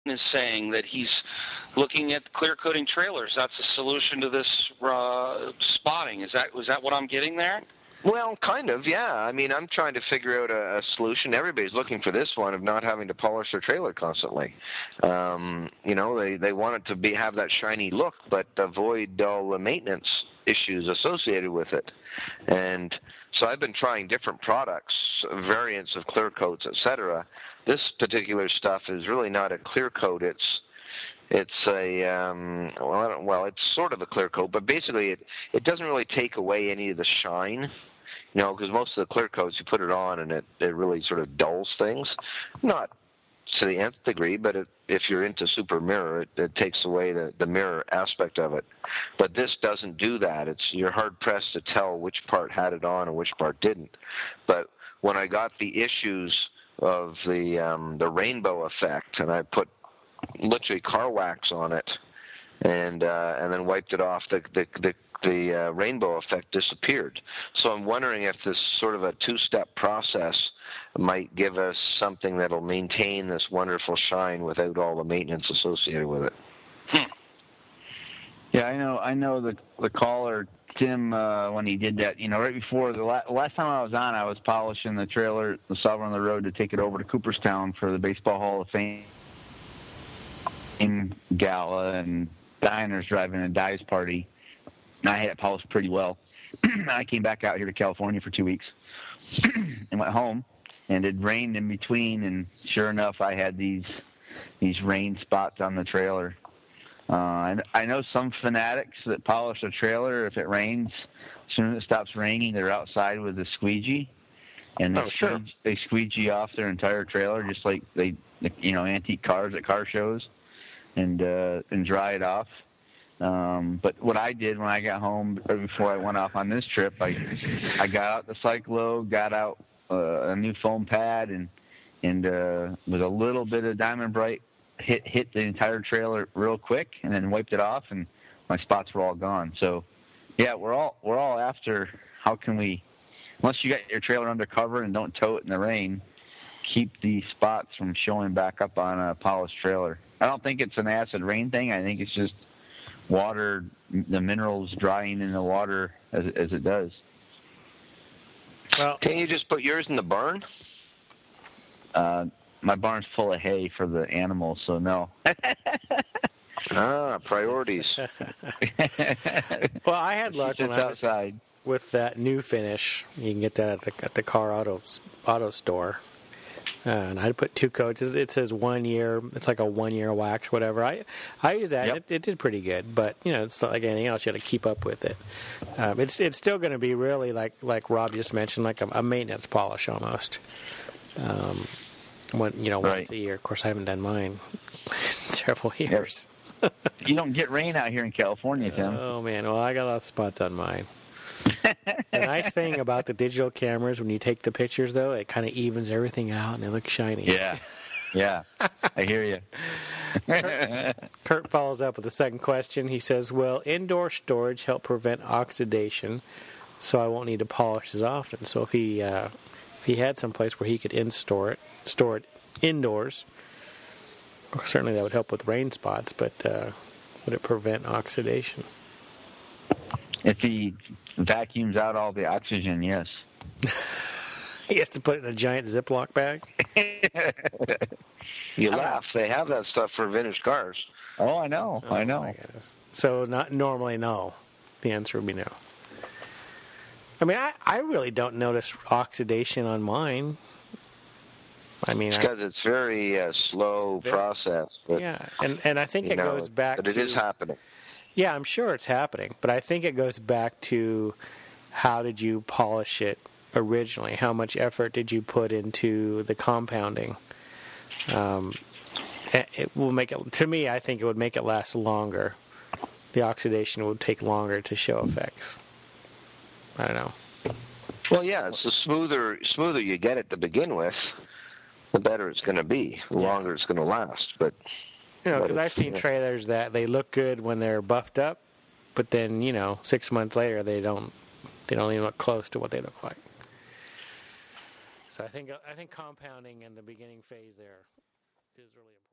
is saying that he's looking at clear coating trailers. That's a solution to this spotting. Was that what I'm getting there? Well, kind of, yeah. I mean, I'm trying to figure out a solution. Everybody's looking for this one of not having to polish their trailer constantly. They want it to have that shiny look, but avoid all the maintenance issues associated with it. And so I've been trying different products, variants of clear coats, etc. This particular stuff is really not a clear coat. It's it's sort of a clear coat, but basically it doesn't really take away any of the shine. Because most of the clear coats, you put it on and it really sort of dulls things. Not to the nth degree, but if you're into super mirror, it takes away the mirror aspect of it. But this doesn't do that. You're hard-pressed to tell which part had it on and which part didn't. But when I got the issues of the rainbow effect, and I put literally car wax on it, and then wiped it off, the rainbow effect disappeared. So I'm wondering if this sort of a two-step process might give us something that'll maintain this wonderful shine without all the maintenance associated with it. Yeah, I know the caller, Tim, when he did that, right before the last time I was on, I was polishing the trailer, the Sovereign on the Road, to take it over to Cooperstown for the Baseball Hall of Fame gala, and Diners driving a dives party. I had it polished pretty well. I came back out here to California for 2 weeks and went home, and it rained in between, and sure enough, I had these rain spots on the trailer. And I know some fanatics that polish a trailer. If it rains, as soon as it stops raining, they're outside with a squeegee, and they squeegee off their entire trailer, just like they antique cars at car shows, and dry it off. But what I did when I got home, before I went off on this trip, I got out the Cyclo, got out a new foam pad, and with a little bit of Diamond Bright, hit the entire trailer real quick, and then wiped it off, and my spots were all gone. So, yeah, we're all after how can we, once you got your trailer under cover and don't tow it in the rain, keep the spots from showing back up on a polished trailer. I don't think it's an acid rain thing. I think it's just water, the minerals drying in the water as it does. Well, can you just put yours in the barn? My barn's full of hay for the animals, so no. Priorities. Well, I had luck when I was outside with that new finish. You can get that at the car auto store. And I put 2 coats. It says 1 year. It's like a 1 year wax, whatever. I use that. Yep. It did pretty good, but it's not like anything else. You got to keep up with it. It's still going to be really like Rob just mentioned, like a maintenance polish almost. Once a year. Of course, I haven't done mine in several years. You don't get rain out here in California, Tim. Oh man, well I got a lot of spots on mine. The nice thing about the digital cameras, when you take the pictures, though, it kind of evens everything out and they look shiny. Yeah, I hear you. Kurt follows up with a second question. He says, will indoor storage help prevent oxidation so I won't need to polish as often? So if he had some place where he could store it indoors, certainly that would help with rain spots, but would it prevent oxidation? If he vacuums out all the oxygen, yes. He has to put it in a giant Ziploc bag? You laugh. They have that stuff for vintage cars. Oh, I know. My goodness. So not normally, no. The answer would be no. I mean, I really don't notice oxidation on mine. I mean, because it's very slow process. But, yeah, and I think it goes back to... But it is happening. Yeah, I'm sure it's happening, but I think it goes back to how did you polish it originally? How much effort did you put into the compounding? It will make it, to me, I think it would make it last longer. The oxidation would take longer to show effects. I don't know. Well, yeah, it's the smoother you get it to begin with, the better it's going to be, the longer it's going to last. But because I've seen trailers that they look good when they're buffed up, but then 6 months later they don't even look close to what they look like. So I think compounding in the beginning phase there is really important.